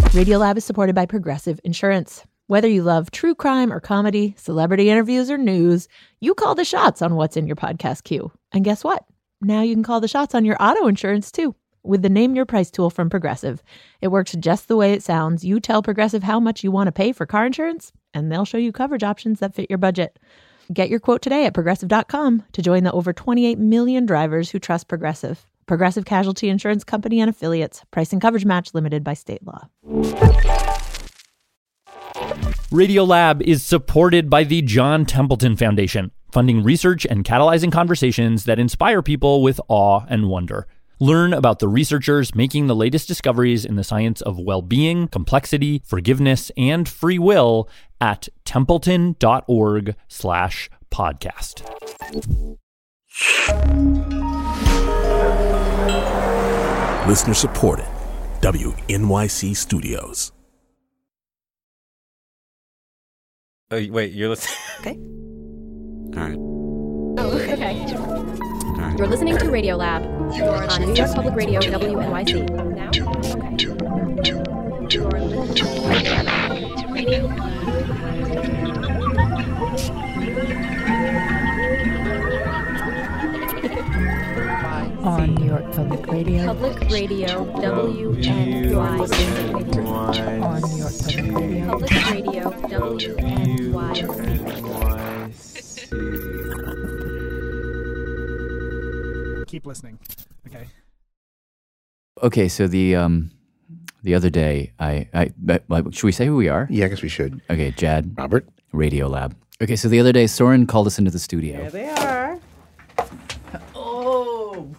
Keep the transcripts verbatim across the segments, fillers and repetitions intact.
Radiolab is supported by Progressive Insurance. Whether you love true crime or comedy, celebrity interviews or news, you call the shots on what's in your podcast queue. And guess what? Now you can call the shots on your auto insurance too with the Name Your Price tool from Progressive. It works just the way it sounds. You tell Progressive how much you want to pay for car insurance, and they'll show you coverage options that fit your budget. Get your quote today at progressive dot com to join the over twenty-eight million drivers who trust Progressive. Progressive Casualty Insurance Company and Affiliates. Price and coverage match limited by state law. Radiolab is supported by the John Templeton Foundation, funding research and catalyzing conversations that inspire people with awe and wonder. Learn about the researchers making the latest discoveries in the science of well-being, complexity, forgiveness, and free will at templeton.org slash podcast. Listener supported. W N Y C Studios. Oh, wait, you're listening? Okay. All right. Oh, okay. All right. You're listening to Radiolab on New York Public Radio, W N Y C. Now? On New York Public Radio. Public Radio, W N Y C. On New York Public Radio. Public Radio, W N Y C. Keep listening. Okay. Okay, so the um, the other day, I, I, I should we say who we are? Yeah, I guess we should. Okay, Jad. Robert. Radiolab. Okay, so the other day, Soren called us into the studio. There they are. Oh!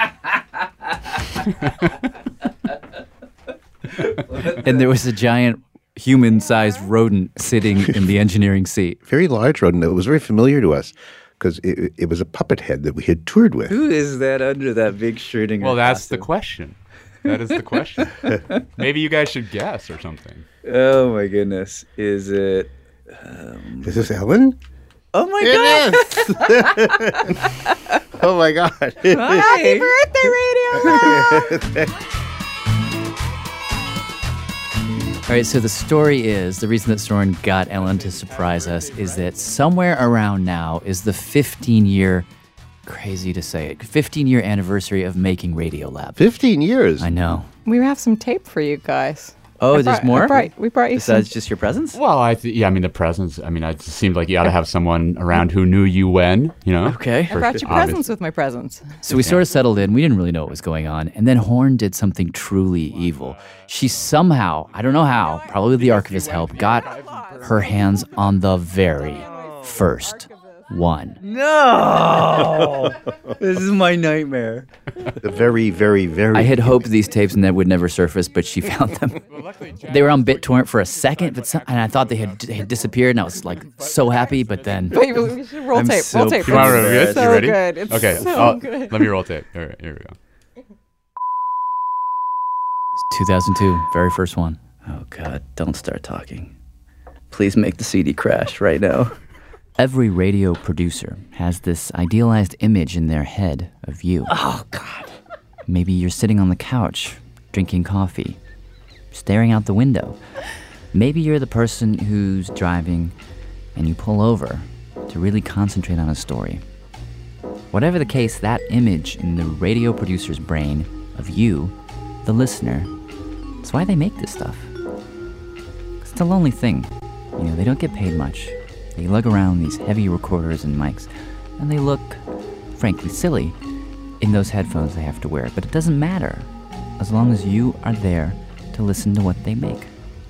And there was a giant human-sized rodent sitting in the engineering seat. Very large rodent. It was very familiar to us because it, it was a puppet head that we had toured with. Who is that under that big Schrödinger Well, that's costume? the question. That is the question. Maybe you guys should guess or something. Oh my goodness. Is it... Um... Is this Ellen? Oh my it God! Is. Oh my God. Happy birthday, Radio! All right, so the story is, the reason that Soren got Ellen to surprise us is that somewhere around now is the fifteen-year, crazy to say it, fifteen-year anniversary of making Radiolab. fifteen years? I know. We have some tape for you guys. Oh, I there's brought, more? I brought, we brought you Besides some. just your presents? Well, I th- yeah, I mean, the presents. I mean, it just seemed like you ought to have someone around who knew you when, you know? Okay. I brought you presents with my presents. So we sort of settled in. We didn't really know what was going on. And then Horn did something truly evil. She somehow, I don't know how, probably with the archivist's help, got her hands on the very first one. No! This is my nightmare. The very, very, very... I had hoped these tapes and that would never surface, but she found them. They were on BitTorrent for a second, but some, and I thought they had, they had disappeared, and I was like so happy, but then... Wait, we should roll I'm tape. so roll tape. You want to review It's it? so You ready? good. It's okay, so I'll- good. let me roll tape. All right, here we go. It's two thousand two, very first one. Oh God, don't start talking. Please make the C D crash right now. Every radio producer has this idealized image in their head of you. Oh God. Maybe you're sitting on the couch, drinking coffee, staring out the window. Maybe you're the person who's driving and you pull over to really concentrate on a story. Whatever the case, that image in the radio producer's brain of you, the listener, it's why they make this stuff. It's a lonely thing. You know, they don't get paid much. They lug around these heavy recorders and mics, and they look, frankly, silly in those headphones they have to wear. But it doesn't matter, as long as you are there to listen to what they make.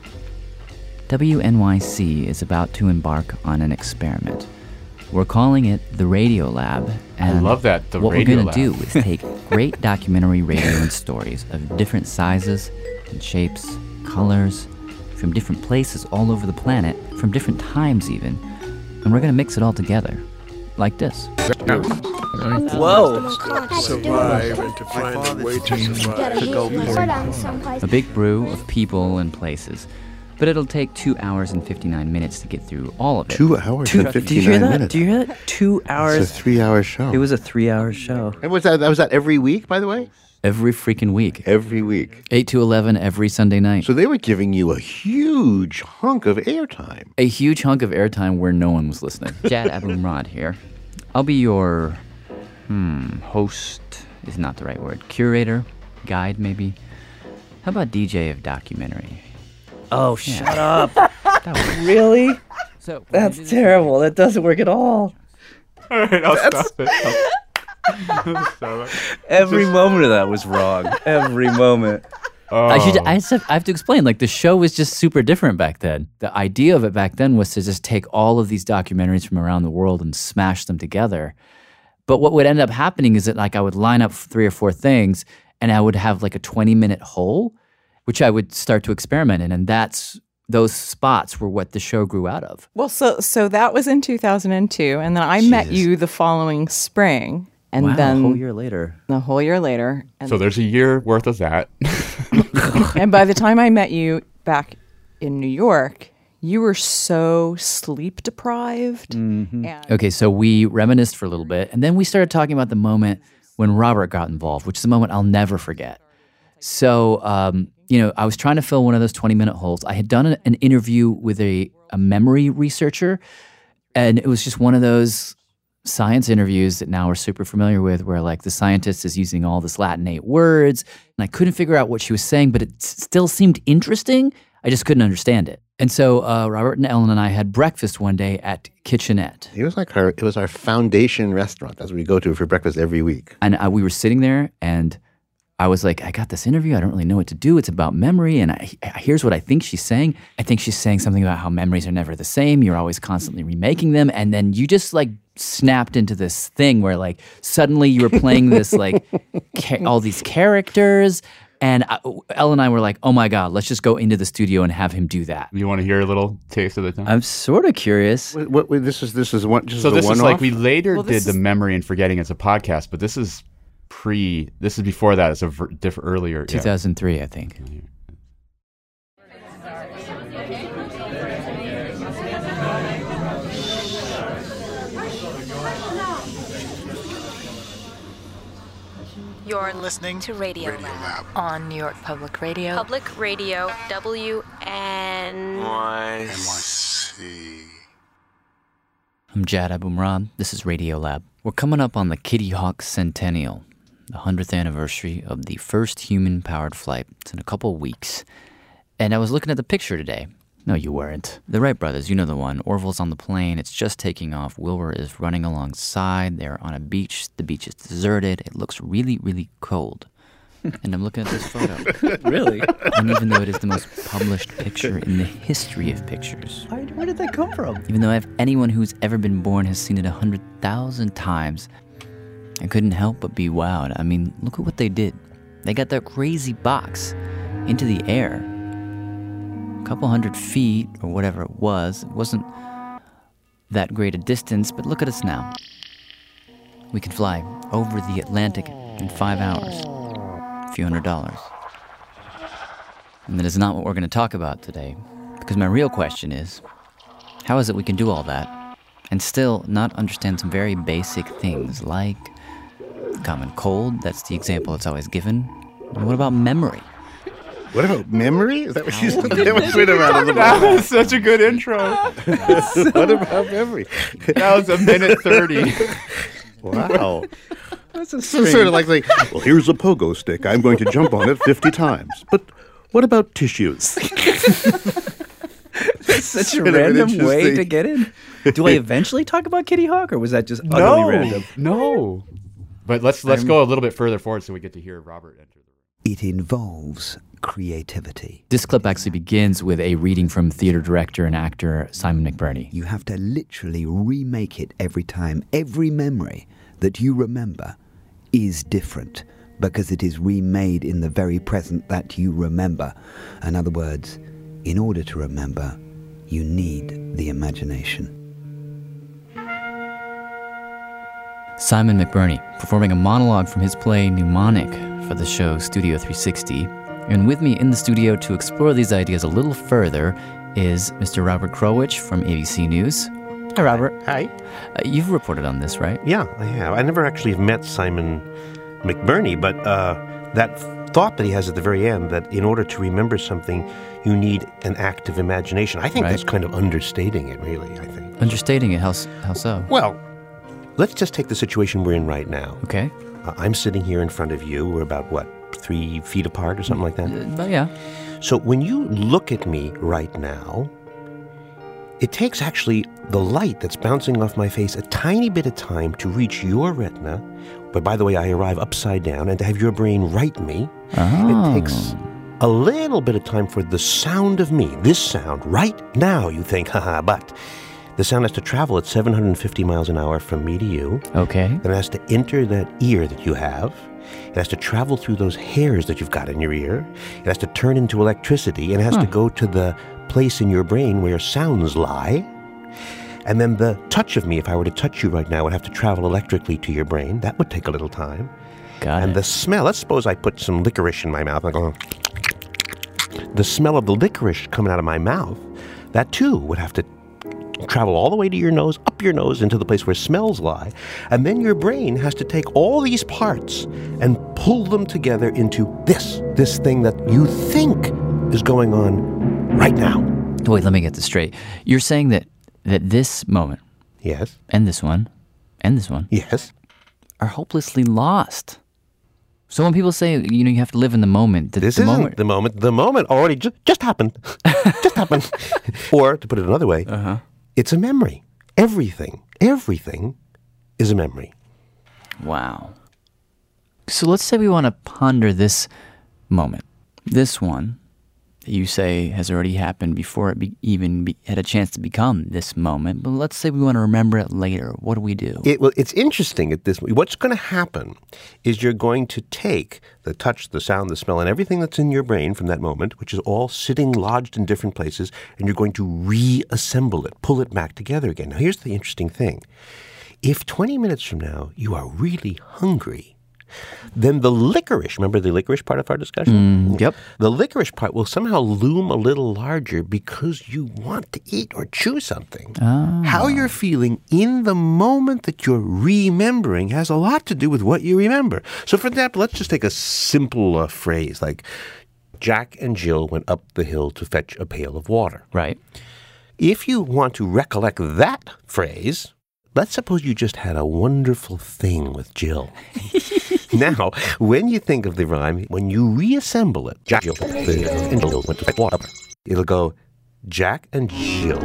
W N Y C is about to embark on an experiment. We're calling it the Radiolab. And I love that, the what we're going Radiolab. to do is take great documentary radio and stories of different sizes and shapes, colors, from different places all over the planet, from different times even, and we're going to mix it all together, like this. Whoa. Survive and to find a way to survive. To go for A big brew of people and places. But it'll take two hours and fifty-nine minutes to get through all of it. Two hours Two, and did you hear fifty-nine that? minutes. Do you hear that? Two hours. It's a three-hour show. It was a three-hour show. And was that, was that every week, by the way? Every freaking week. Every week. eight to eleven every Sunday night. So they were giving you a huge hunk of airtime. A huge hunk of airtime where no one was listening. Jad Abumrad here. I'll be your hmm, host is not the right word. Curator, guide maybe. How about D J of documentary? Oh, Yeah. shut up. Really? So That's terrible. That doesn't work at all. All right, I'll That's- stop it. I'll stop it. Every Just- moment of that was wrong. Every moment. Oh. I should. I, just have, I have to explain. Like the show was just super different back then. The idea of it back then was to just take all of these documentaries from around the world and smash them together. But what would end up happening is that like I would line up three or four things, and I would have like a twenty minute hole, which I would start to experiment in, and that's those spots were what the show grew out of. Well, so so that was in two thousand two, and then I met you the following spring, and Wow, then a whole year later. a whole year later, and, So there's a year worth of that. and by the time I met you back in New York, you were so sleep deprived. Mm-hmm. And Okay, so we reminisced for a little bit, and then we started talking about the moment when Robert got involved, which is a moment I'll never forget. So, um, you know, I was trying to fill one of those twenty-minute holes. I had done an, an interview with a, a memory researcher, and it was just one of those science interviews that now we're super familiar with, where like the scientist is using all this Latinate words, and I couldn't figure out what she was saying, but it s- still seemed interesting. I just couldn't understand it. And so uh, Robert and Ellen and I had breakfast one day at Kitchenette. It was like our, it was our foundation restaurant. That's what we go to for breakfast every week. And uh, we were sitting there, and I was like, I got this interview. I don't really know what to do. It's about memory. And I, I, here's what I think she's saying. I think she's saying something about how memories are never the same. You're always constantly remaking them. And then you just like snapped into this thing where like suddenly you were playing this like ca- all these characters. And I, Elle and I were like, oh my God, let's just go into the studio and have him do that. You want to hear a little taste of the time? I'm sort of curious. What, what, what- this is this is one. Just so the this is one-off? like we later Well, did this the is- memory and forgetting as a podcast, but this is pre. This is before that. It's a ver- diff- earlier. two thousand three, I think. You're listening to Radio, Radio Lab, Lab. on New York Public Radio. Public Radio, W N N Y C. I'm Jad Abumrad. This is Radio Lab. We're coming up on the Kitty Hawk Centennial, the hundredth anniversary of the first human-powered flight. It's in a couple weeks. And I was looking at the picture today. No, you weren't. The Wright brothers, you know the one. Orville's on the plane. It's just taking off. Wilbur is running alongside. They're on a beach. The beach is deserted. It looks really, really cold. And I'm looking at this photo. Really? And even though it is the most published picture in the history of pictures, Where, where did that come from? even though if anyone who's ever been born has seen it a hundred thousand times, I couldn't help but be wowed. I mean, look at what they did. They got that crazy box into the air. A couple hundred feet, or whatever it was. It wasn't that great a distance, but look at us now. We can fly over the Atlantic in five hours. A few hundred dollars. And that is not what we're going to talk about today, because my real question is, how is it we can do all that and still not understand some very basic things like the common cold? That's the example that's always given. And what about memory? What about memory? Is that what she's that was right around the That was such a good intro. What about memory? That was a minute thirty. Wow. That's a So sort of like, like, well, here's a pogo stick. I'm going to jump on it fifty times. But what about tissues? That's such a Sort of an random way interesting- to get in. Do I eventually talk about Kitty Hawk, or was that just No, utterly random? no. But let's let's I'm- go a little bit further forward so we get to hear Robert enter the room. It involves creativity. This clip actually begins with a reading from theater director and actor Simon McBurney. You have to literally remake it every time. Every memory that you remember is different because it is remade in the very present that you remember. In other words, in order to remember, you need the imagination. Simon McBurney, performing a monologue from his play Mnemonic for the show Studio three sixty. And with me in the studio to explore these ideas a little further is Mister Robert Krulwich from A B C News. Hi, Robert. Hi. Uh, you've reported on this, right? Yeah, I have. I never actually met Simon McBurney, but uh, that thought that he has at the very end, that in order to remember something, you need an active imagination. I think Right. that's kind of understating it, really, I think. Understating it, how, s- how so? Well, let's just take the situation we're in right now. Okay. Uh, I'm sitting here in front of you. We're about, what, three feet apart or something like that? Uh, but yeah. So when you look at me right now, it takes actually the light that's bouncing off my face a tiny bit of time to reach your retina. But by the way, I arrive upside down, and to have your brain right me, Oh. it takes a little bit of time for the sound of me, this sound, right now, you think, haha, but the sound has to travel at seven hundred fifty miles an hour from me to you. Okay. Then it has to enter that ear that you have. It has to travel through those hairs that you've got in your ear. It has to turn into electricity, and it has Huh. to go to the place in your brain where sounds lie. And then the touch of me, if I were to touch you right now, would have to travel electrically to your brain. That would take a little time. Got and it. the smell, let's suppose I put some licorice in my mouth. And I go, the smell of the licorice coming out of my mouth, that too would have to travel all the way to your nose, up your nose, into the place where smells lie. And then your brain has to take all these parts and pull them together into this, this thing that you think is going on right now. Wait, let me get this straight. You're saying that that this moment, yes, and this one, and this one, yes, are hopelessly lost. So when people say, you know, you have to live in the moment, the, This the isn't moment, the moment. The moment already just, just happened. just happened. Or, to put it another way, uh-huh. it's a memory. Everything, everything is a memory. Wow. So let's say we want to ponder this moment, this one that you say has already happened before it be, even be, had a chance to become this moment. But let's say we want to remember it later. What do we do? It, well, it's interesting at this. What's going to happen is you're going to take the touch, the sound, the smell, and everything that's in your brain from that moment, which is all sitting lodged in different places, and you're going to reassemble it, pull it back together again. Now, here's the interesting thing. If twenty minutes from now you are really hungry, then the licorice, remember the licorice part of our discussion? Mm, yep. The licorice part will somehow loom a little larger because you want to eat or chew something. Ah. How you're feeling in the moment that you're remembering has a lot to do with what you remember. So, for example, let's just take a simple uh, phrase like, Jack and Jill went up the hill to fetch a pail of water. Right. If you want to recollect that phrase, let's suppose you just had a wonderful thing with Jill. Now, when you think of the rhyme, when you reassemble it, Jack Jill and Jill went to fetch water. It'll go, Jack and Jill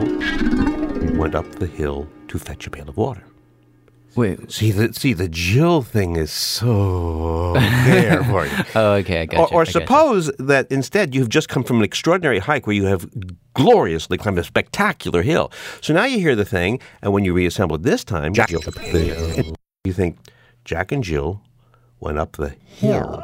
went up the hill to fetch a pail of water. Wait. See, the see the Jill thing is so there for you. Oh, okay, I got Or, you. or I got you. suppose that instead you've just come from an extraordinary hike where you have gloriously climbed a spectacular hill. So now you hear the thing, and when you reassemble it this time, Jack, you think Jack and Jill went up the hill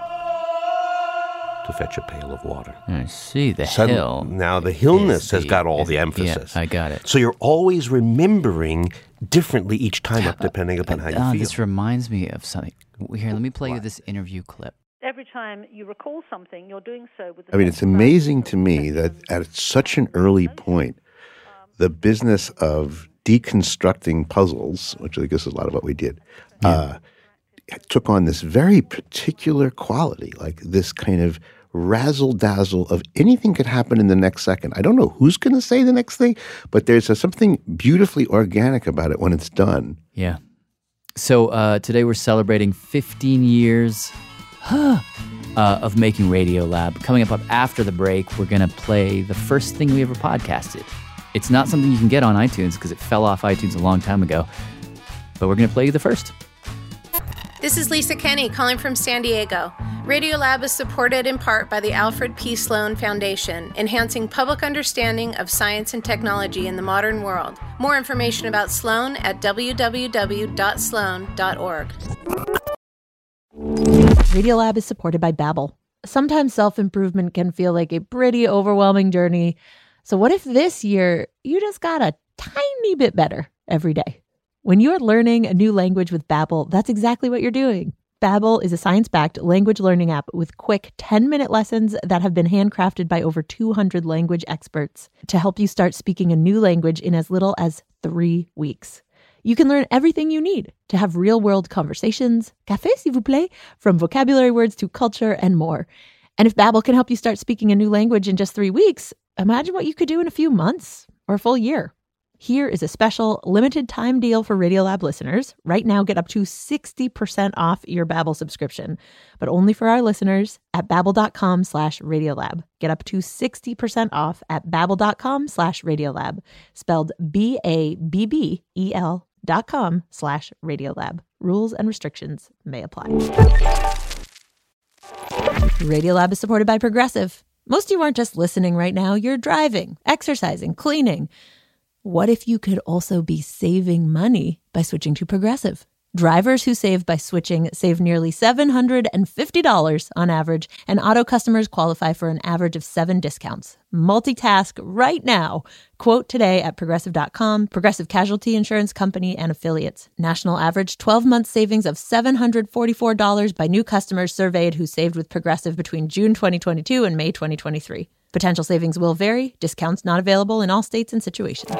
to fetch a pail of water. I see, the Sudden- hill. Now the hillness is has the- got all is- the emphasis. Yeah, I got it. So you're always remembering differently each time up depending upon how you Ah, feel. this reminds me of something. Here, let me play you this interview clip. Every time you recall something, you're doing so with the I mean, it's amazing to me that at such an early point, the business of deconstructing puzzles, which I guess is a lot of what we did, uh, took on this very particular quality, like this kind of razzle-dazzle of anything could happen in the next second. I don't know who's going to say the next thing, but there's a, something beautifully organic about it when it's done. Yeah. So uh, today we're celebrating fifteen years uh, of making Radiolab. Coming up, up after the break, we're going to play the first thing we ever podcasted. It's not something you can get on iTunes because it fell off iTunes a long time ago, but we're going to play you the first. This is Lisa Kenny calling from San Diego. Radiolab is supported in part by the Alfred P. Sloan Foundation, enhancing public understanding of science and technology in the modern world. More information about Sloan at w w w dot sloan dot org. Radiolab is supported by Babbel. Sometimes self-improvement can feel like a pretty overwhelming journey. So what if this year you just got a tiny bit better every day? When you're learning a new language with Babbel, that's exactly what you're doing. Babbel is a science-backed language learning app with quick ten-minute lessons that have been handcrafted by over two hundred language experts to help you start speaking a new language in as little as three weeks. You can learn everything you need to have real-world conversations, café s'il vous plaît, from vocabulary words to culture and more. And if Babbel can help you start speaking a new language in just three weeks, imagine what you could do in a few months or a full year. Here is a special limited time deal for Radiolab listeners. Right now, get up to sixty percent off your Babbel subscription, but only for our listeners at babbel.com slash Radiolab. Get up to sixty percent off at babbel.com slash Radiolab, spelled B A B B E L dot com slash Radiolab. Rules and restrictions may apply. Radiolab is supported by Progressive. Most of you aren't just listening right now. You're driving, exercising, cleaning. What if you could also be saving money by switching to Progressive? Drivers who save by switching save nearly seven hundred fifty dollars on average, and auto customers qualify for an average of seven discounts. Multitask right now. Quote today at progressive dot com. Progressive Casualty Insurance Company and Affiliates. National average twelve-month savings of seven hundred forty-four dollars by new customers surveyed who saved with Progressive between June twenty twenty-two and May twenty twenty-three. Potential savings will vary. Discounts not available in all states and situations.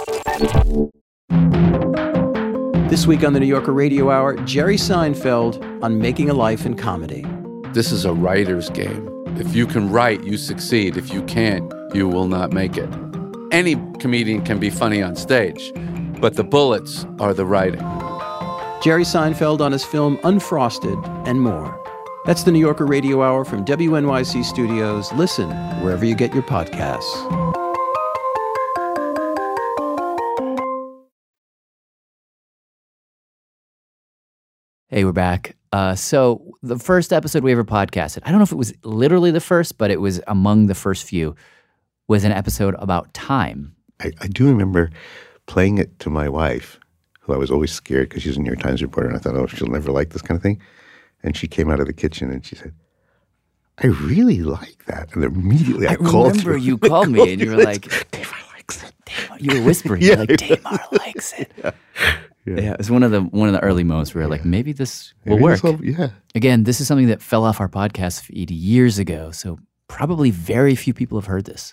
This week on the New Yorker Radio Hour, Jerry Seinfeld on making a life in comedy. This is a writer's game. If you can write, you succeed. If you can't, you will not make it. Any comedian can be funny on stage, but the bullets are the writing. Jerry Seinfeld on his film Unfrosted and more. That's the New Yorker Radio Hour from W N Y C Studios. Listen wherever you get your podcasts. Hey, we're back. Uh, so the first episode we ever podcasted, I don't know if it was literally the first, but it was among the first few, was an episode about time. I, I do remember playing it to my wife, who I was always scared because she's a New York Times reporter, and I thought, oh, she'll never like this kind of thing. And she came out of the kitchen and she said, I really like that. And immediately I, I called remember you. you called me and you were like, Tamar likes it. Tamar, you were whispering, Yeah, you're like, Tamar likes it. Yeah. Yeah. yeah, it was one of the one of the early moments where we were like, maybe this will Maybe work. this will- yeah. Again, this is something that fell off our podcast feed years ago, so probably very few people have heard this.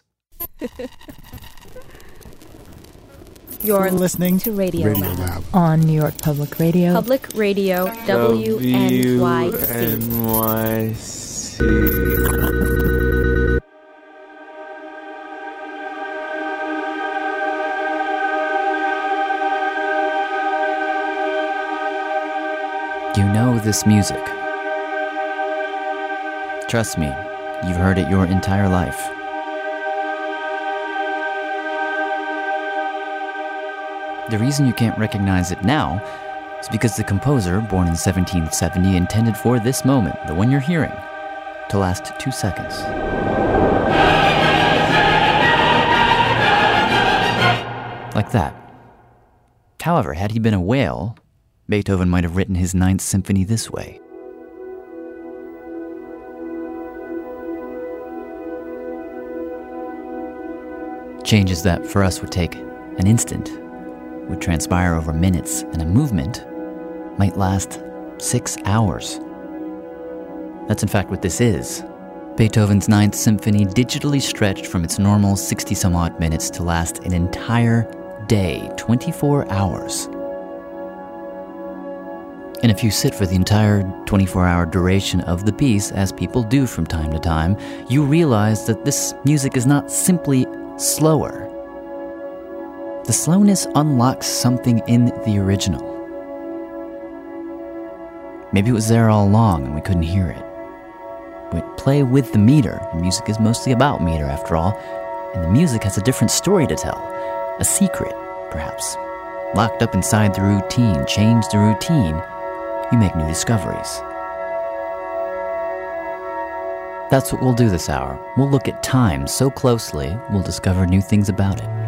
You're listening to Radio, Radio Lab. Lab. On New York Public Radio. Public Radio W N Y C. N Y C. You know this music. Trust me, you've heard it your entire life. The reason you can't recognize it now is because the composer, born in seventeen seventy, intended for this moment, the one you're hearing, to last two seconds. Like that. However, had he been a whale, Beethoven might have written his Ninth Symphony this way. Changes that for us would take an instant, would transpire over minutes, and a movement might last six hours. That's in fact what this is. Beethoven's Ninth Symphony digitally stretched from its normal sixty-some-odd minutes to last an entire day, twenty-four hours. And if you sit for the entire twenty-four hour duration of the piece, as people do from time to time, you realize that this music is not simply slower. The slowness unlocks something in the original. Maybe it was there all along and we couldn't hear it. But play with the meter. Music is mostly about meter, after all, and the music has a different story to tell. A secret, perhaps. Locked up inside the routine, change the routine, you make new discoveries. That's what we'll do this hour. We'll look at time so closely, we'll discover new things about it.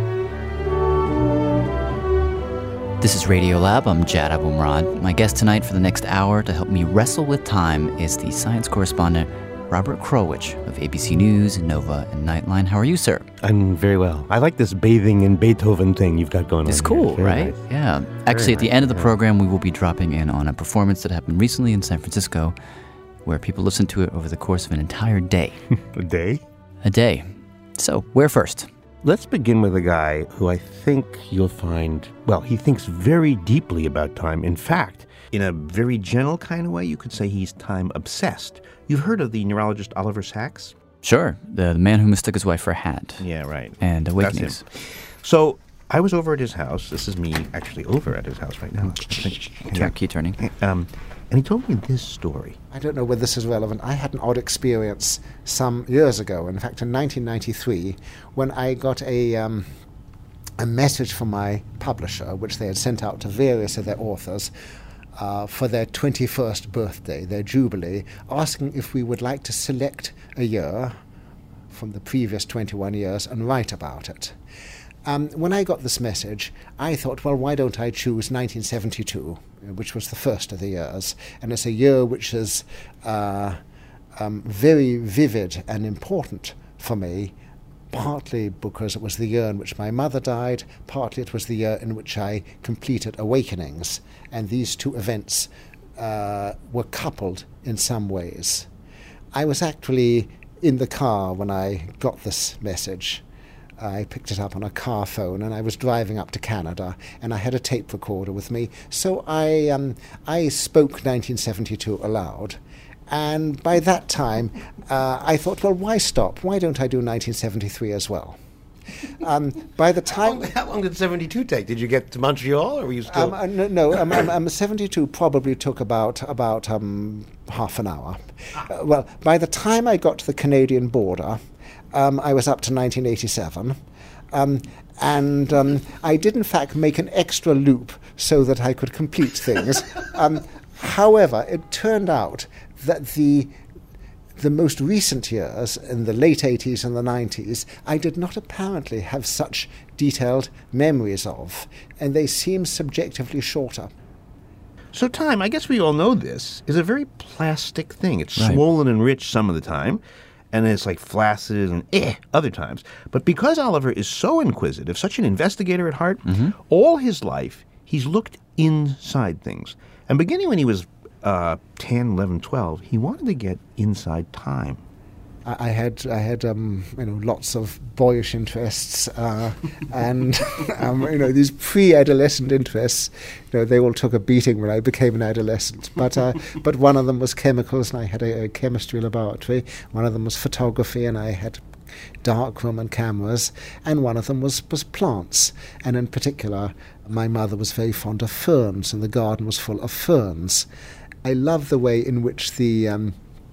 This is Radio Lab. I'm Jad Abumrad. My guest tonight for the next hour to help me wrestle with time is the science correspondent Robert Krulwich of A B C News, Nova, and Nightline. How are you, sir? I'm very well. I like this bathing in Beethoven thing you've got going on. It's cool, here. Very right? nice. Yeah. Very Actually, at the nice, end of the yeah. program, we will be dropping in on a performance that happened recently in San Francisco where people listened to it over the course of an entire day. A day? A day. So, where first? Let's begin with a guy who I think you'll find, well, he thinks very deeply about time. In fact, in a very gentle kind of way, you could say he's time obsessed. You've heard of the neurologist Oliver Sacks? Sure, the, the man who mistook his wife for a hat. Yeah, right. And Awakenings. That's him. So I was over at his house. This is me actually over at his house right now. Yeah, key turning. Um, and he told me this story. I don't know whether this is relevant. I had an odd experience some years ago, in fact in nineteen ninety-three, when I got a um, a message from my publisher, which they had sent out to various of their authors, uh, for their twenty-first birthday, their jubilee, asking if we would like to select a year from the previous twenty-one years and write about it. Um, when I got this message, I thought, well, why don't I choose nineteen seventy-two, which was the first of the years, and it's a year which is uh, um, very vivid and important for me, partly because it was the year in which my mother died, partly it was the year in which I completed Awakenings, and these two events uh, were coupled in some ways. I was actually in the car when I got this message. I picked it up on a car phone, and I was driving up to Canada, and I had a tape recorder with me, so I um, I spoke nineteen seventy-two aloud. And by that time, uh, I thought, well, why stop? Why don't I do nineteen seventy-three as well? Um, by the time, how long, how long did seventy-two take? Did you get to Montreal, or were you still? Um, uh, no, no um, um, um, seventy-two probably took about about um, half an hour. Uh, well, by the time I got to the Canadian border, um, I was up to nineteen eighty-seven. Um, and um, I did, in fact, make an extra loop so that I could complete things. um, however, it turned out that the the most recent years, in the late eighties and the nineties, I did not apparently have such detailed memories of, and they seem subjectively shorter. So time, I guess we all know this, is a very plastic thing. It's Right. swollen and rich some of the time, and it's like flaccid and eh other times. But because Oliver is so inquisitive, such an investigator at heart, Mm-hmm. all his life he's looked inside things. And beginning when he was uh, ten, eleven, twelve, he wanted to get inside time. I, I had I had um, you know lots of boyish interests, uh, and um, you know these pre-adolescent interests. You know they all took a beating when I became an adolescent. But uh, but one of them was chemicals, and I had a, a chemistry laboratory. One of them was photography, and I had darkroom and cameras, and one of them was, was plants. And in particular, my mother was very fond of ferns, and the garden was full of ferns. I love the way in which the um,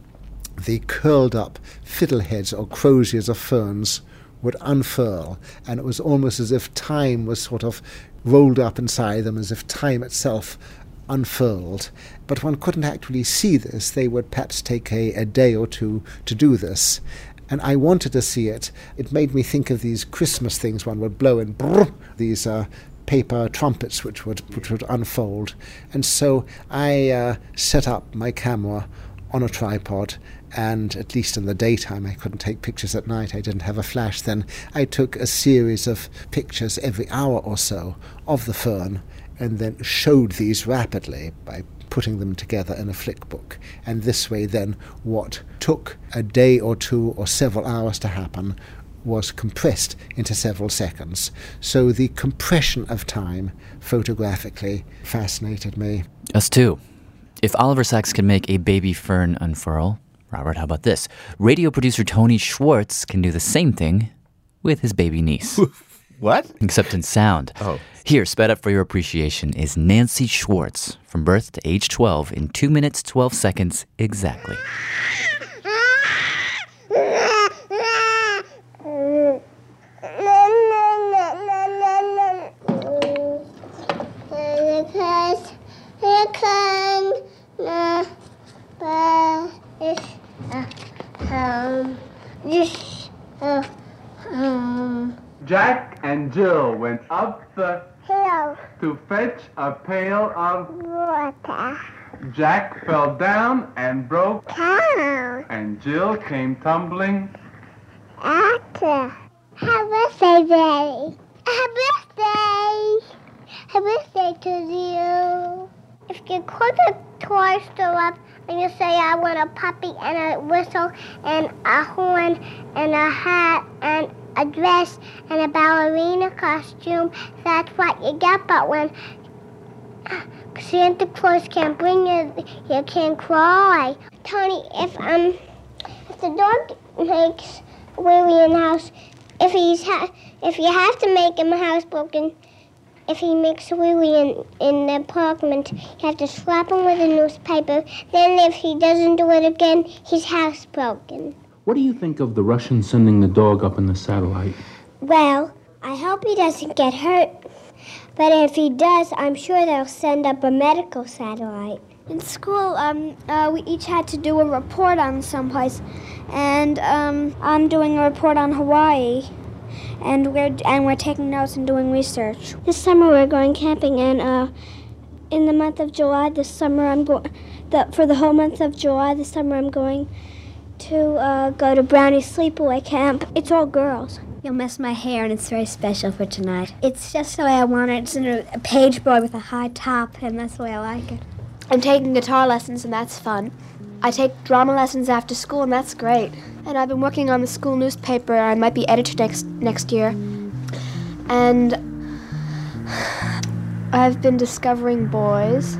the curled up fiddleheads or croziers of ferns would unfurl, and it was almost as if time was sort of rolled up inside them, as if time itself unfurled. But one couldn't actually see this. They would perhaps take a, a day or two to do this. And I wanted to see it. It made me think of these Christmas things one would blow in, brrr, these uh, paper trumpets which would which would unfold. And so I uh, set up my camera on a tripod, and at least in the daytime, I couldn't take pictures at night. I didn't have a flash then. I took a series of pictures every hour or so of the fern, and then showed these rapidly by putting them together in a flick book. And this way then what took a day or two or several hours to happen was compressed into several seconds. So the compression of time photographically fascinated me. Us too. If Oliver Sacks can make a baby fern unfurl, Robert, how about this? Radio producer Tony Schwartz can do the same thing with his baby niece. What? Except in sound. Oh. Here, sped up for your appreciation, is Nancy Schwartz, from birth to age twelve, in two minutes, twelve seconds exactly. Jack and Jill went up the hill to fetch a pail of water. Jack fell down and broke down, and Jill came tumbling after. Happy birthday, Daddy. Happy birthday. Happy birthday to you. If you go to toy store up and you say, I want a puppy and a whistle and a horn and a hat and a dress and a ballerina costume, that's what you get. But when Santa Claus can't bring you, you can't cry. Tony, if um, if the dog makes Willie in the house, if he's ha- if you have to make him housebroken, if he makes Willie in, in the apartment, you have to slap him with a newspaper. Then if he doesn't do it again, he's housebroken. What do you think of the Russians sending the dog up in the satellite? Well, I hope he doesn't get hurt. But if he does, I'm sure they'll send up a medical satellite. In school, um, uh, we each had to do a report on someplace. And um, I'm doing a report on Hawaii. And we're and we're taking notes and doing research. This summer we're going camping, and uh, in the month of July this summer I'm going. The for the whole month of July this summer I'm going to uh, go to Brownie Sleepaway Camp. It's all girls. You'll miss my hair, and it's very special for tonight. It's just the way I want it. It's in a, a page boy with a high top, and that's the way I like it. I'm taking guitar lessons, and that's fun. I take drama lessons after school, and that's great. And I've been working on the school newspaper. I might be editor next next year. And I've been discovering boys.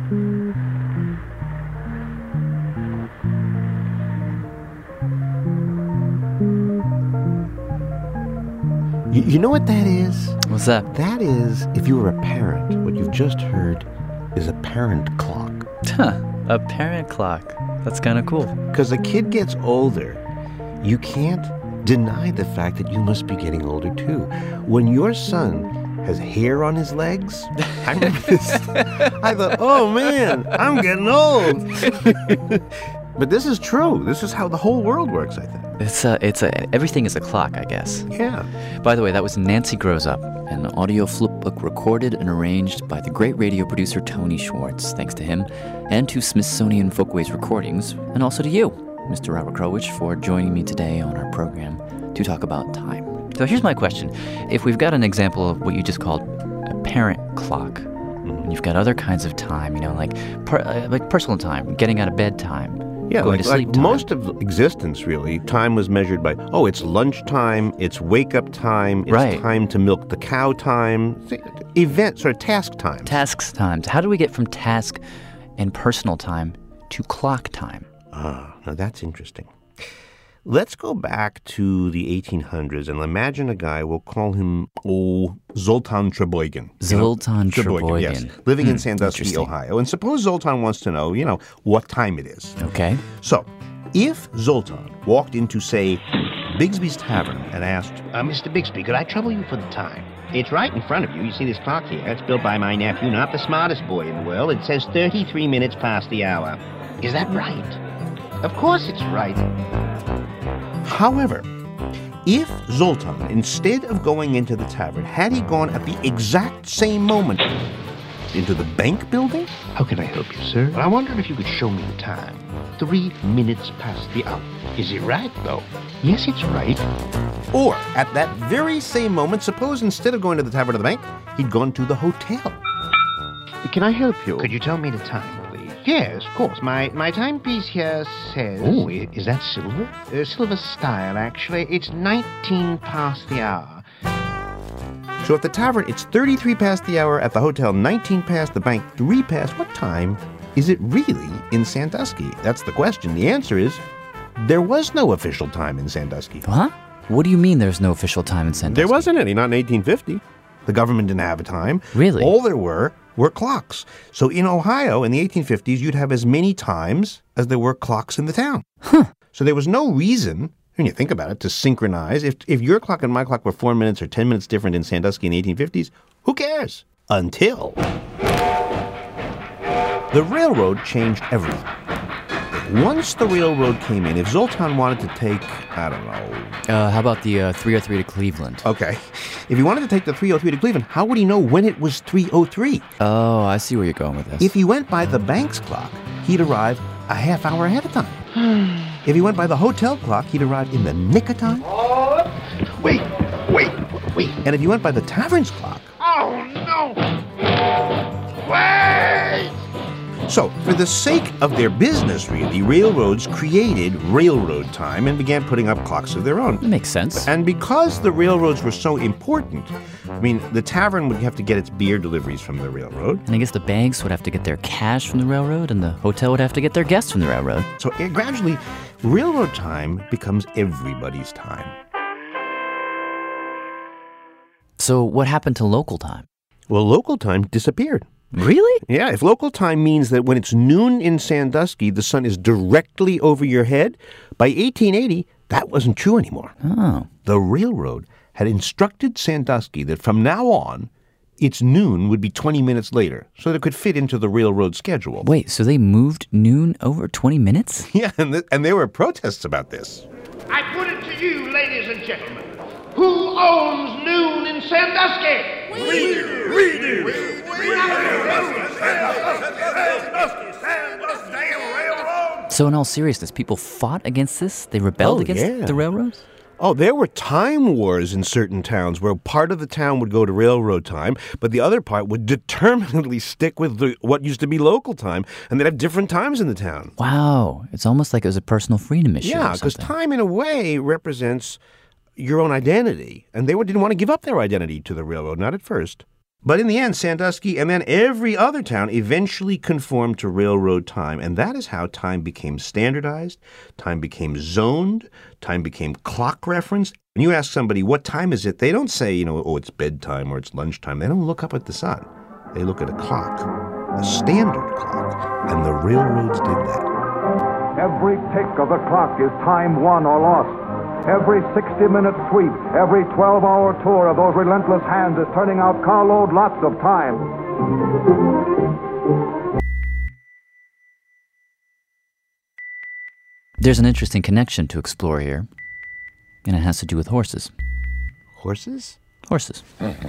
You, you know what that is? What's that? That is, if you were a parent, what you've just heard is a parent clock. Huh, a parent clock. That's kind of cool. Because a kid gets older, you can't deny the fact that you must be getting older too. When your son has hair on his legs, I remember this. I thought, oh man, I'm getting old. But this is true. This is how the whole world works, I think. It's a, it's a, everything is a clock, I guess. Yeah. By the way, that was Nancy Grows Up, an audio flipbook recorded and arranged by the great radio producer Tony Schwartz. Thanks to him, and to Smithsonian Folkways Recordings, and also to you, Mister Robert Krulwich, for joining me today on our program to talk about time. So here's my question. If we've got an example of what you just called a parent clock, mm-hmm. and you've got other kinds of time, you know, like per, uh, like personal time, getting out of bed time, Yeah, going like, to sleep like time. Most of existence, really, time was measured by, oh, it's lunchtime, it's wake-up time, it's right. time to milk the cow time, event, sort of task time. Tasks times. How do we get from task and personal time to clock time? Ah, now that's interesting. Let's go back to the eighteen hundreds and imagine a guy, we'll call him, oh, Zoltan Treboygan. Zoltan you know? Treboygan, yes, Treboygan. living Hmm, in Sandusky, interesting. Ohio. And suppose Zoltan wants to know, you know, what time it is. Okay. So, if Zoltan walked into, say, Bigsby's Tavern and asked, Uh, Mister Bixby, could I trouble you for the time? It's right in front of you. You see this clock here? It's built by my nephew, not the smartest boy in the world. It says thirty-three minutes past the hour. Is that right? Of course it's right. However, if Zoltan, instead of going into the tavern, had he gone at the exact same moment into the bank building? How can I help you, sir? I wondered if you could show me the time. Three minutes past the hour. Is it right, though? Yes, it's right. Or, at that very same moment, suppose instead of going to the tavern or the bank, he'd gone to the hotel. Can I help you? Could you tell me the time, please? Yes, of course. My my timepiece here says... Oh, is that silver? Uh, silver style, actually. It's nineteen past the hour. So at the tavern, it's thirty-three past the hour. At the hotel, nineteen past. The bank, three past. What time is it really in Sandusky? That's the question. The answer is, there was no official time in Sandusky. Huh? What do you mean there's no official time in Sandusky? There wasn't any, not in eighteen fifty. The government didn't have a time. Really? All there were were clocks. So in Ohio, in the eighteen fifties, you'd have as many times as there were clocks in the town. Huh. So there was no reason, when you think about it, to synchronize. If if your clock and my clock were four minutes or ten minutes different in Sandusky in the eighteen fifties, who cares? Until the railroad changed everything. Once the railroad came in, if Zoltan wanted to take, I don't know... Uh, how about the uh, three oh three to Cleveland? Okay. If he wanted to take the three oh three to Cleveland, how would he know when it was three oh three? Oh, I see where you're going with this. If he went by the bank's clock, he'd arrive a half hour ahead of time. If he went by the hotel clock, he'd arrive in the nick of time. Wait, wait, wait. And if you went by the tavern's clock... Oh, no! Wait! So, for the sake of their business, really, railroads created railroad time and began putting up clocks of their own. That makes sense. And because the railroads were so important, I mean, the tavern would have to get its beer deliveries from the railroad. And I guess the banks would have to get their cash from the railroad, and the hotel would have to get their guests from the railroad. So uh, gradually, railroad time becomes everybody's time. So what happened to local time? Well, local time disappeared. Really? Yeah, if local time means that when it's noon in Sandusky, the sun is directly over your head, by eighteen eighty, that wasn't true anymore. Oh. The railroad had instructed Sandusky that from now on, its noon would be twenty minutes later, so that it could fit into the railroad schedule. Wait, so they moved noon over twenty minutes? Yeah, and, th- and there were protests about this. I put it to you, ladies and gentlemen. Who owns noon in Sandusky? We do. We do. We do. So in all seriousness, people fought against this? They rebelled Oh, against yeah. the railroads? Oh, there were time wars in certain towns where part of the town would go to railroad time, but the other part would determinedly stick with the, what used to be local time, and they'd have different times in the town. Wow. It's almost like it was a personal freedom issue. Yeah, because time in a way represents your own identity, and they didn't want to give up their identity to the railroad, not at first. But in the end, Sandusky and then every other town eventually conformed to railroad time, and that is how time became standardized, time became zoned, time became clock referenced. When you ask somebody, what time is it, they don't say, you know, oh, it's bedtime or it's lunchtime. They don't look up at the sun. They look at a clock, a standard clock, and the railroads did that. Every tick of the clock is time won or lost. Every sixty-minute sweep, every twelve-hour tour of those relentless hands is turning out carload lots of time. There's an interesting connection to explore here, and it has to do with horses. Horses? Horses.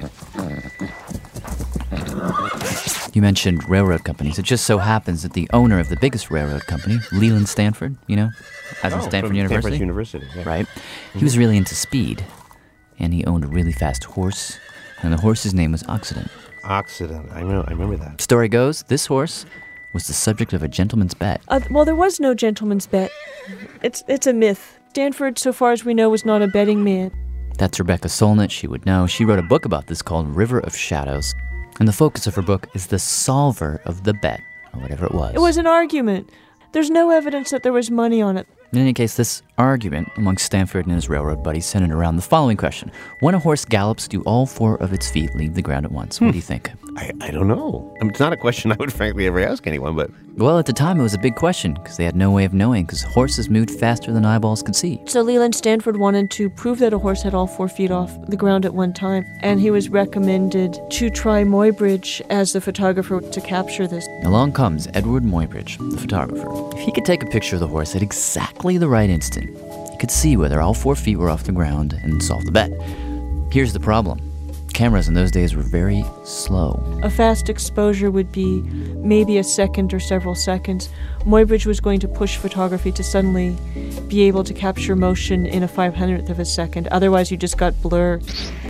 You mentioned railroad companies. It just so happens that the owner of the biggest railroad company, Leland Stanford, you know, as in Oh, Stanford from University. Stanford University, yeah. Right? He was really into speed, and he owned a really fast horse, and the horse's name was Occident. Occident. I know. I remember that. Story goes, this horse was the subject of a gentleman's bet. Uh, well, there was no gentleman's bet. It's it's a myth. Stanford, so far as we know, was not a betting man. That's Rebecca Solnit. She would know. She wrote a book about this called River of Shadows. And the focus of her book is the solver of the bet, or whatever it was. It was an argument. There's no evidence that there was money on it. In any case, this argument amongst Stanford and his railroad buddies centered around the following question. When a horse gallops, do all four of its feet leave the ground at once? What do you think? I, I don't know. I mean, it's not a question I would frankly ever ask anyone, but... Well, at the time, it was a big question, because they had no way of knowing, because horses moved faster than eyeballs could see. So Leland Stanford wanted to prove that a horse had all four feet off the ground at one time, and he was recommended to try Muybridge as the photographer to capture this. Along comes Edward Muybridge, the photographer. If he could take a picture of the horse at exactly the right instant, he could see whether all four feet were off the ground and solve the bet. Here's the problem. Cameras in those days were very slow. A fast exposure would be maybe a second or several seconds. Muybridge was going to push photography to suddenly be able to capture motion in a five hundredth of a second. Otherwise, you just got blur.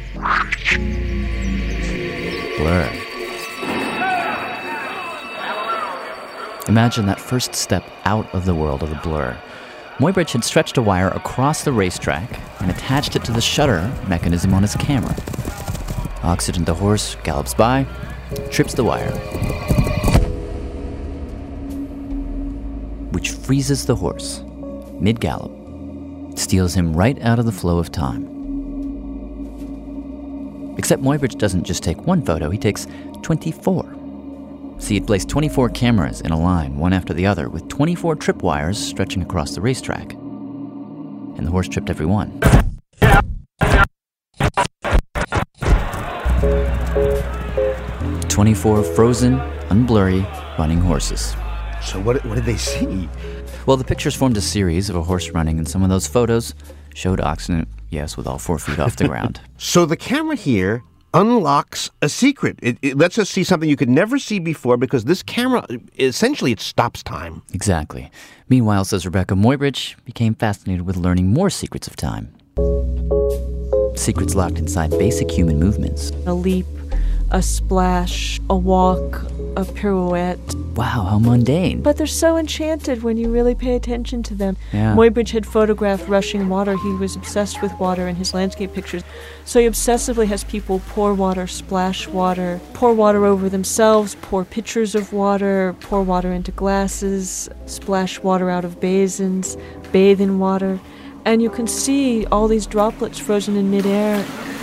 Blur. Imagine that first step out of the world of the blur. Muybridge had stretched a wire across the racetrack and attached it to the shutter mechanism on his camera. Occident the horse gallops by, trips the wire, which freezes the horse mid-gallop, steals him right out of the flow of time. Except Muybridge doesn't just take one photo, he takes twenty-four. See, he'd placed twenty-four cameras in a line, one after the other, with twenty-four tripwires stretching across the racetrack. And the horse tripped every one. twenty-four frozen, unblurry, running horses. So what, what did they see? Well, the pictures formed a series of a horse running, and some of those photos showed Occident, yes, with all four feet off the ground. So the camera here unlocks a secret. It, it lets us see something you could never see before because this camera, essentially, it stops time. Exactly. Meanwhile, says Rebecca, Muybridge became fascinated with learning more secrets of time. Secrets locked inside basic human movements. A leap, a splash, a walk, a pirouette. Wow, how mundane. But they're so enchanted when you really pay attention to them. Yeah. Muybridge had photographed rushing water. He was obsessed with water in his landscape pictures. So he obsessively has people pour water, splash water, pour water over themselves, pour pitchers of water, pour water into glasses, splash water out of basins, bathe in water. And you can see all these droplets frozen in midair.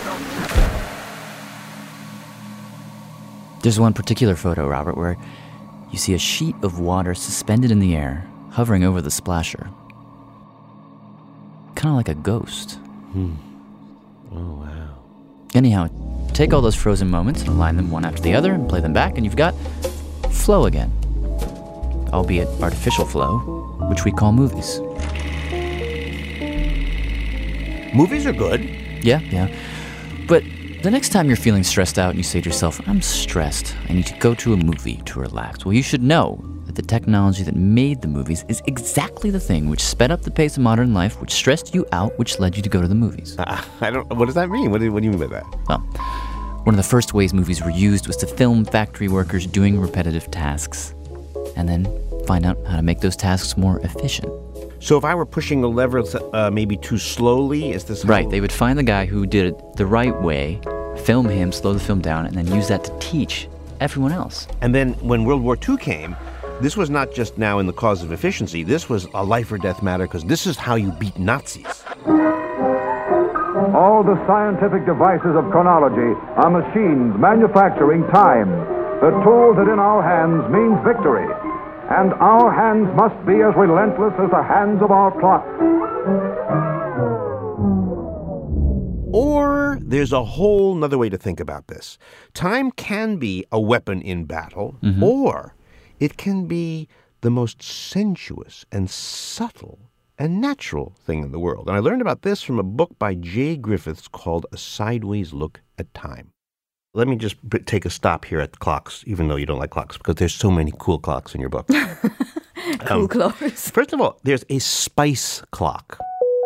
There's one particular photo, Robert, where you see a sheet of water suspended in the air, hovering over the splasher. Kind of like a ghost. Hmm. Oh, wow. Anyhow, take all those frozen moments and align them one after the other and play them back, and you've got flow again. Albeit artificial flow, which we call movies. Movies are good. Yeah, yeah. But the next time you're feeling stressed out and you say to yourself, I'm stressed, I need to go to a movie to relax. Well, you should know that the technology that made the movies is exactly the thing which sped up the pace of modern life, which stressed you out, which led you to go to the movies. Uh, I don't. What does that mean? What do, what do you mean by that? Well, one of the first ways movies were used was to film factory workers doing repetitive tasks, and then find out how to make those tasks more efficient. So if I were pushing a lever uh, maybe too slowly, is this... Right, they would find the guy who did it the right way, film him, slow the film down, and then use that to teach everyone else. And then when World War Two came, this was not just now in the cause of efficiency, this was a life or death matter, because this is how you beat Nazis. All the scientific devices of chronology are machines manufacturing time. The tool that in our hands means victory. And our hands must be as relentless as the hands of our clock. Or there's a whole nother way to think about this. Time can be a weapon in battle, mm-hmm. or it can be the most sensuous and subtle and natural thing in the world. And I learned about this from a book by Jay Griffiths called A Sideways Look at Time. Let me just take a stop here at the clocks, even though you don't like clocks, because there's so many cool clocks in your book. Cool um, clocks. First of all, there's a spice clock.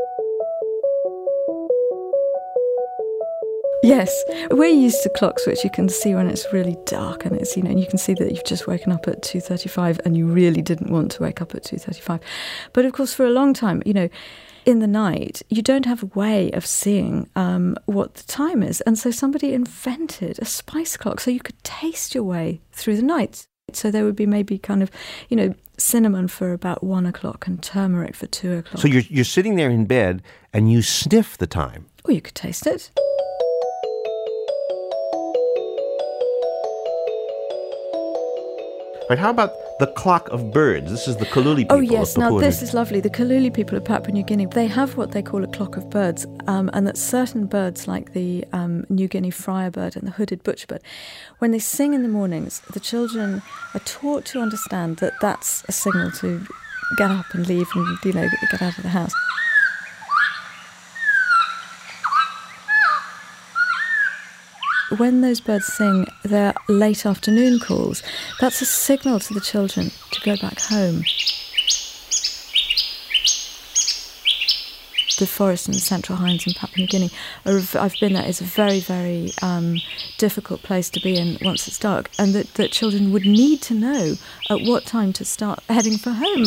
Yes, we're used to clocks which you can see when it's really dark and it's, you know, and you can see that you've just woken up at two thirty-five and you really didn't want to wake up at two thirty-five. But of course, for a long time, you know, in the night, you don't have a way of seeing um, what the time is. And so somebody invented a spice clock so you could taste your way through the night. So there would be maybe kind of, you know, cinnamon for about one o'clock and turmeric for two o'clock. So you're you're sitting there in bed and you sniff the time. Or you could taste it. Right, how about the clock of birds? This is the Kaluli people. Oh, yes. Of Now, Papua this is lovely. The Kaluli people of Papua New Guinea, they have what they call a clock of birds, um, and that certain birds, like the um, New Guinea friarbird and the hooded butcherbird, when they sing in the mornings, the children are taught to understand that that's a signal to get up and leave and, you know, get out of the house. When those birds sing their late afternoon calls, that's a signal to the children to go back home. The forest in the Central Highlands in Papua New Guinea, are, I've been there, is a very, very um, difficult place to be in once it's dark, and that, that children would need to know at what time to start heading for home.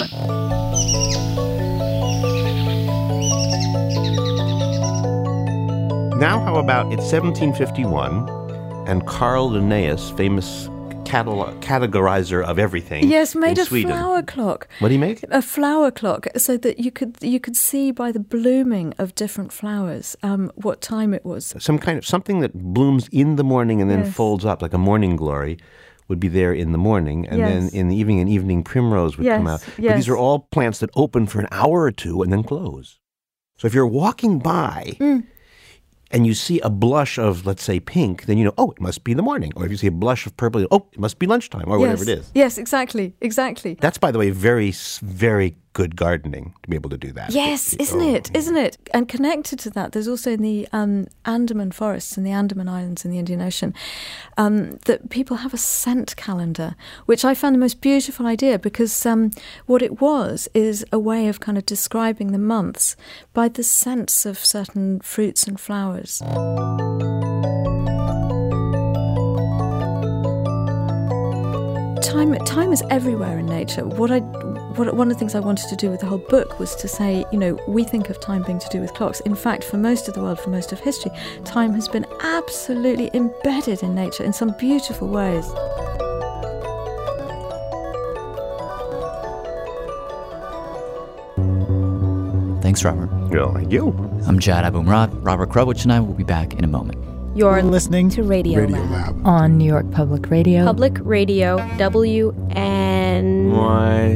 Now, how about it's seventeen fifty-one, and Carl Linnaeus, famous catalog- categorizer of everything, yes, made in a Sweden. flower clock. What did he make? A flower clock, so that you could you could see by the blooming of different flowers um, what time it was. Some kind of something that blooms in the morning and then Yes. folds up, like a morning glory, would be there in the morning, and Yes. then in the evening, an evening primrose would come Yes, out. But yes. these are all plants that open for an hour or two and then close. So if you're walking by. Mm. and you see a blush of, let's say, pink, then you know, oh, it must be the morning. Or if you see a blush of purple, oh, it must be lunchtime, or yes. whatever it is. Yes, exactly, exactly. That's, by the way, very, very good gardening to be able to do that. Yes, isn't oh. it? Isn't it? And connected to that, there's also in the um, Andaman forests and the Andaman Islands in the Indian Ocean, um, that people have a scent calendar, which I found the most beautiful idea because um, what it was is a way of kind of describing the months by the scents of certain fruits and flowers. time time is everywhere in nature. What I, what, one of the things I wanted to do with the whole book was to say, you know, we think of time being to do with clocks. In fact, for most of the world, for most of history, time has been absolutely embedded in nature in some beautiful ways. Thanks, Robert. No, thank you. I'm Jad Abumrad. Robert Krulwich and I will be back in a moment. You're listening to Radio, Radio Lab. Lab on New York Public Radio. Public Radio W N Y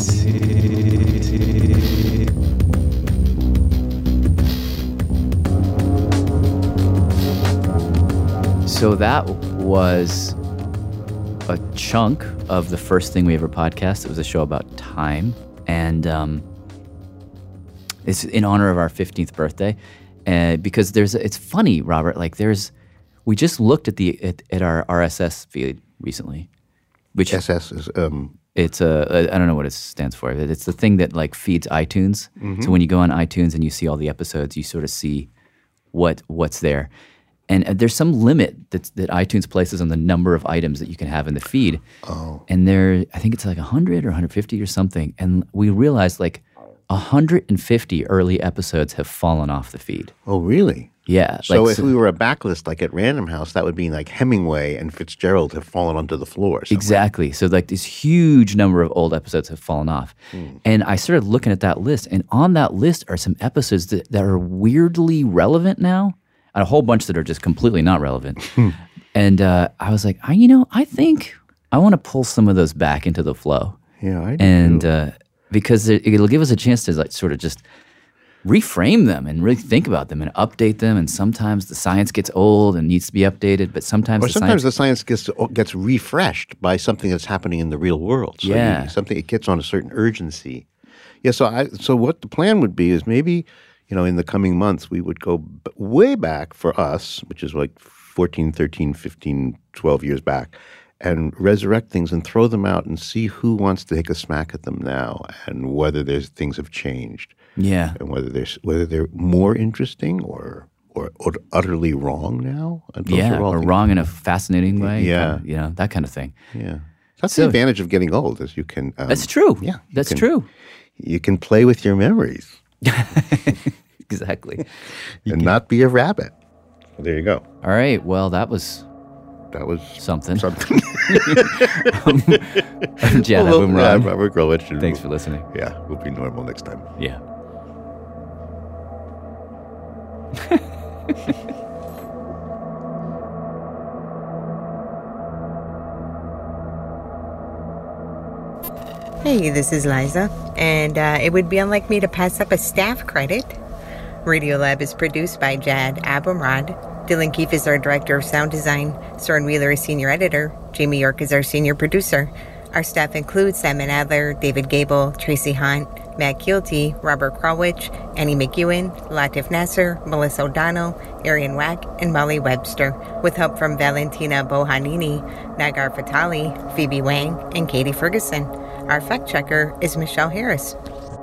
C. So that was a chunk of the first thing we ever podcast. It was a show about time, and um, it's in honor of our fifteenth birthday. Uh, because there's, it's funny, Robert. Like there's, we just looked at the at, at our R S S feed recently, which S S is um. It's a, a I don't know what it stands for. It's the thing that like feeds iTunes. Mm-hmm. So when you go on iTunes and you see all the episodes, you sort of see what what's there. And uh, there's some limit that that iTunes places on the number of items that you can have in the feed. Oh. And there, I think it's like one hundred or one hundred fifty or something. And we realized like one hundred fifty early episodes have fallen off the feed. Oh, really? Yeah. So like, if we were a backlist like at Random House, that would mean like Hemingway and Fitzgerald have fallen onto the floor. Somewhere. Exactly. So like this huge number of old episodes have fallen off. Hmm. And I started looking at that list, and on that list are some episodes that, that are weirdly relevant now, and a whole bunch that are just completely not relevant. And uh, I was like, I, you know, I think I want to pull some of those back into the flow. Yeah, I do. And uh, because it, it'll give us a chance to like sort of just reframe them and really think about them and update them. And sometimes the science gets old and needs to be updated, but sometimes or the sometimes science the science gets gets refreshed by something that's happening in the real world. So Yeah. you, something it gets on a certain urgency. Yeah. So I so what the plan would be is maybe you know in the coming months we would go b- way back for us, which is like fourteen, thirteen, fifteen, twelve years back, and resurrect things and throw them out and see who wants to take a smack at them now and whether there's things have changed. Yeah. And whether they're whether they're more interesting or or, or utterly wrong now. And those yeah, are all or things- wrong in a fascinating way. Yeah. kind of, you know, that kind of thing. Yeah. That's So- the advantage of getting old is you can um, That's true. Yeah. you That's can- true. You can play with your memories. Exactly. and not be a rabbit. There you go. All right. Well, that was that was something. Something. um, I'm Jad Well, Abumrad. yeah, I'm Robert Krulwich. Thanks for listening. Yeah, we'll be normal next time. Yeah. Hey, this is Liza, and uh, it would be unlike me to pass up a staff credit. Radiolab is produced by Jad Abumrad. Dylan Keefe is our director of sound design. Soren Wheeler is senior editor. Jamie York is our senior producer. Our staff includes Simon Adler, David Gable, Tracy Hunt, Matt Keelty, Robert Krulwich, Annie McEwen, Latif Nasser, Melissa O'Donnell, Arian Wack, and Molly Webster, with help from Valentina Bohanini, Nagar Fatali, Phoebe Wang, and Katie Ferguson. Our fact checker is Michelle Harris.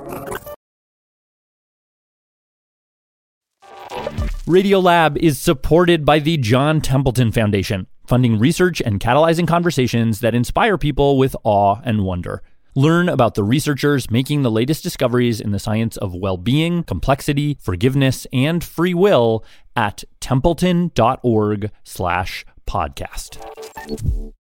Radiolab is supported by the John Templeton Foundation, funding research and catalyzing conversations that inspire people with awe and wonder. Learn about the researchers making the latest discoveries in the science of well-being, complexity, forgiveness, and free will at templeton.org slash podcast.